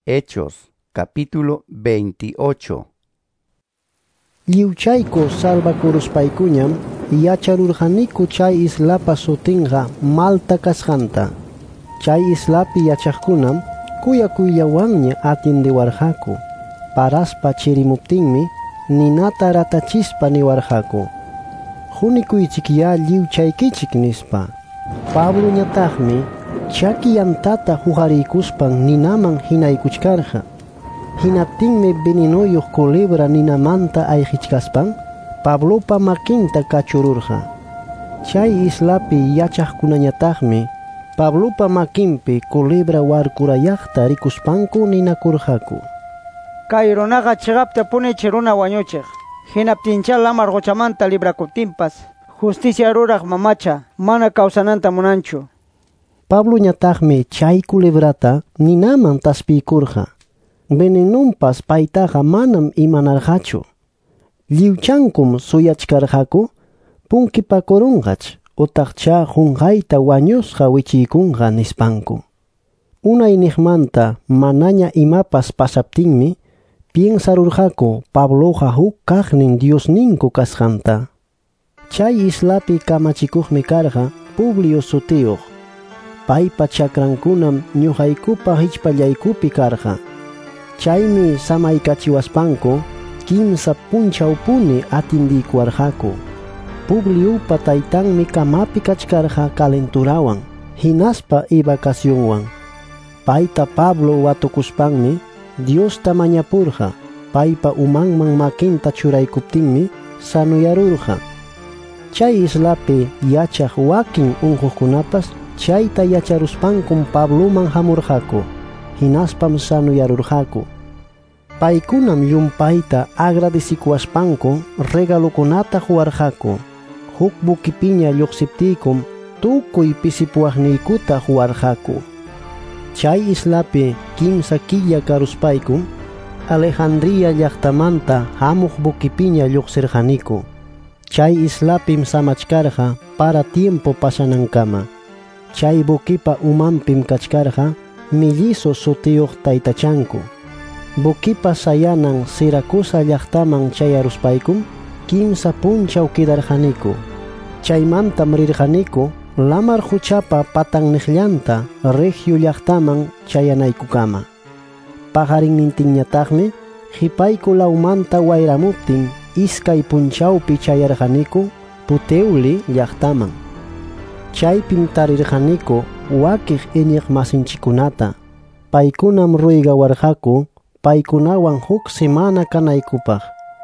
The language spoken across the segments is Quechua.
Hechos, capítulo 28. Liuchayko salvakuruspaykuñam yacharurqaniku chay islapa sutinqa Malta kasqanta. Chay islapi yachaqkunam kuyakuyllawanña atindiwarqaku. Paraspa chirimuptinmi ninata ratachispa niwarqaku: "Hunikuychikya liuchaykichik" nispa. Pabloñataqmi chaki yantata huqariykuspan ninaman hinaykuchkarqa. Hinaptinmi veninuyuq culebra ninamanta ayqichkaspan Pablopa makinta kachururqa. Chay islapi yachaqkunañataqmi Pablopa makinpi culebra warkurayaqta rikuspanku ninakurqaku: "Kay runaqa chiqapta punichi runa wañuchiq. Hinaptincha lamar quchamanta librakutinpas justicia ruraq mamacha mana kawsananta munanchu". Pabloñataqmi chay culebrata ninaman taspiykurqa. Venenunpas paytaqa manam imanarqachu. Liuchankum suyachkarqaku, punkipakurunqach utaqcha qunqayta wañusqa wichiykunqa nispanku. Unay niqmanta manaña imapas pasaptinmi piensarurqaku Pabloqa huk kaqnin Diosninku kasqanta. Chay islapi kamachikuqmi karqa Publio sutiyuq. Paypa chakrankunam ñuqaykupa hichpallaykupi karqa. Chaymi samaykachiwaspanku kimsa punchawpuni atindiykuwarqaku. Publiupa taytanmi kamapi kachkarqa kalenturawan, hinaspa ibakasyunwan. Payta Pablo watukuspanmi Diosta mañapurqa. Paypa umanman makinta churaykuptinmi sanuyarurqa. Chay islapi yachaq wakin unquqkunapas chayta yacharuspankum Pabloman hamurqaku. Hinaspam sanuyarurqaku. Paykunam llumpayta agradecikuwaspanku regalukunata huwarqaku. Huk bukipiña lluqsiptiykum tukuy pisipuwaqniykuta huwarqaku. Chay islapi kimsa killa karuspaykum Alejandría llaqtamanta hamuq bukipiña lluqsirqaniku. Chay islapim samachkarqa para tiempo pasanankama. Chay bukipa umanpim kachkarqa Melliso sutiyuq taytachanku. Bukipa sayanan Siracusa llaqtaman chayaruspaykum kimsa punchaw kidarqaniku. Chaymantam rirqaniku lamar huchapa patanniqllanta Regio llaqtaman chayanaykukama. Pajarinnintinñataqmi qhipayku lawmanta wayramuptin iskay punchawpi chayarqaniku Puteoli llaqtaman. Chaypim tarirqaniku wakiq iñiq masinchikkunata. Paykunam ruygawarqaku paykunawan huk semana kanaykupaq.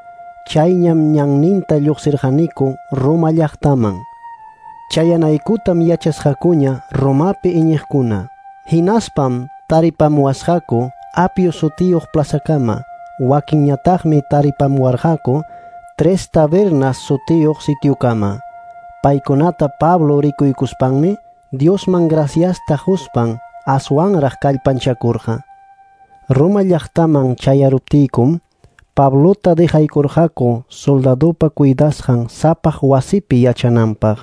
Chayñam ñanninta lluqsirqaniku Roma llaqtaman. Chayanaykutam yachasqakuña Romapi iñiqkuna. Hinaspam taripamuwasqaku Apio sutiyuq plazakama. Wakinñataqmi taripamuwarqaku Tres Tabernas sutiyuq sitiukama. Paykunata Pablo rikuykuspanmi Diosman graciasta huspan aswanraq kallpanchakurqa. Roma llaqtaman chayaruptiykum Pablota dejaykurqaku soldadupa cuidasqan sapaq wasipi yachananpaq.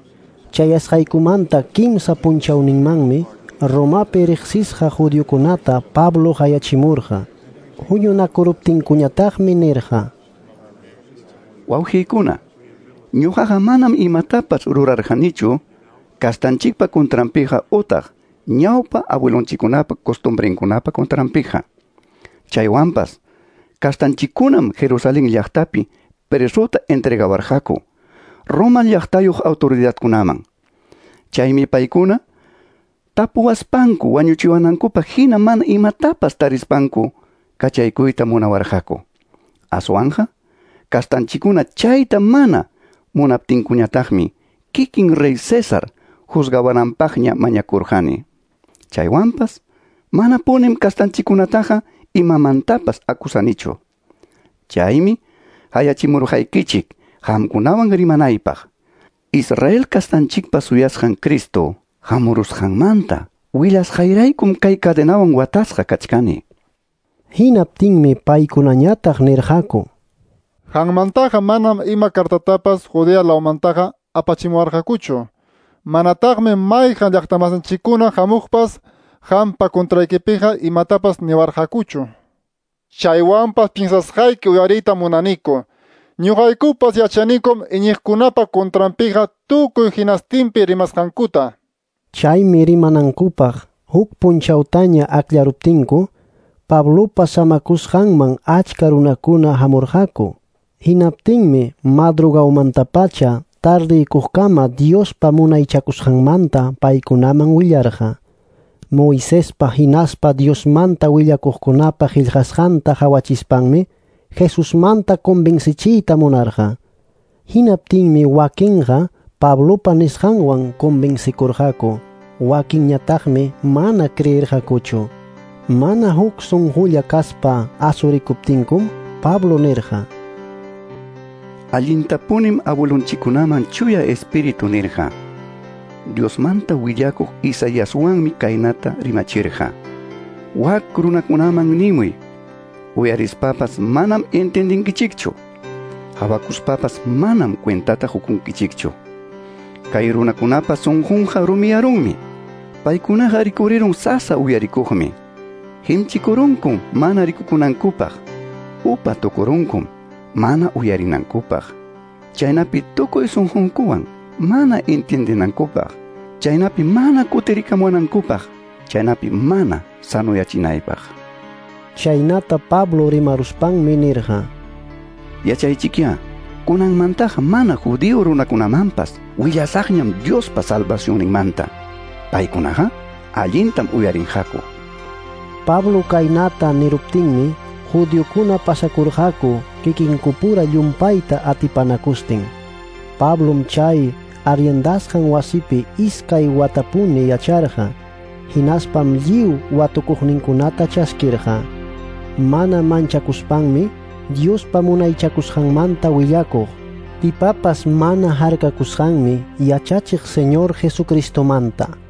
Chayasqaykumanta kimsa punchawninmanmi Romapi riqsisqa judiokunata Pablo hayachimurqa. Huñunakuruptinkuñataqmi nirqa: Wawqiykuna, ñuqaqa manam imatapas rurarqanichu castanchikpa contranpiqa utaq ñawpa abuelonchikkunapa costumbrenkunapa contranpiqa. Chaywanpas castanchikkunam Jerusalén llaqtapi presuta entregawarqaku Roma llaqtayuq autoridadkunaman. Chaymi paykuna tapuwaspanku wañuchiwanankupaq hina mana imatapas tarispanku kachaykuyta munawarqaku. Aswanja castanchikkuna chayta mana munaptinkuñataqmi kikin rey César juzgawananpaqña mañakurqani. Chaywanpas mana punim castanchikkunataqa imamantapas akusanichu. Chaymi hayachimurqaykichik qamkunawan rimanaypaq. Israel castanchikpa suyasqan Cristo hamurusqanmanta willasqayraykum kay cadenawan watasqa kachkani. Hinaptinmi paykunañataq nirqaku: "Qanmantaqa manam ima cartatapas Judea lawmantaqa apachimuwarqakuchu. Manataqmi mayqa llaqtamasinchikkuna hamuqpas hampa contraykipija imatapas niwarhakuchu. Chaywanpas piensasqayki uyariyta munaniku. Ñuqaykupas yachanikum iñiqkunapa contrampija tukuy hinastinpi rimasqankuta. Chaymi rimanankupaq huk punchawtaña aklaruptinku, Pablopa samakusqanman achka runakuna hamurqaku. Hinaptinmi madrugawmantapacha tardiykuqkama Diospa munaychakusqanmanta paykunaman willarqa. Moisespa hinaspa Diosmanta willakuqkunapa qillqasqanta hawachispanmi Jesusmanta convencichiyta munarqa. Hinaptinmi wakinqa Pablopa nisqanwan convencikurqaku. Wakinñataqmi mana creerqakuchu. Mana huk sunqulla kaspa asurikuptinkum Pablo nirqa: Allintapunim abuelonchikunaman chuya espíritu nirqa. Diosmanta willakuq Isaíaswanmi kaynata rimachirqa. Wak runakunaman nimuy, uyarispapas manam entendinkichikchu. Hawakuspapas manam cuentata hukunkichikchu. Kay runakunapas sunqunqa rumiyarunmi. Paykunaqa rikurirun sasa uyarikuqmi. Himchikurunkum mana rikukunankupaq. Upa tukurunkum mana uyarinankupaq. Chaynapi tukuy sunqunkuwan mana entendinankupaq. Chaynapi mana kutirikamunankupaq. Chaynapi mana sanuyachinaypaq. Chaynata Pablo rimaruspanmi nirqa: Yachaychikya, kunanmantaqa mana judío runakunamanpas willasaqñam Diospa salvacionninmanta. Paykunaqa allintam uyarinqaku. Pablo kaynata niruptinmi judiokuna pasakurqaku kikinkupura llumpayta atipanakustin. Pablom chay arriendasqan wasipi iskay watapuni yacharqa. Hinaspam lliw watukuqninkunata chaskirqa. Mana manchakuspanmi Diospa munaychakusqanmanta willakuq. Pipapas mana harkakusqanmi yachachiq Señor Jesucristomanta.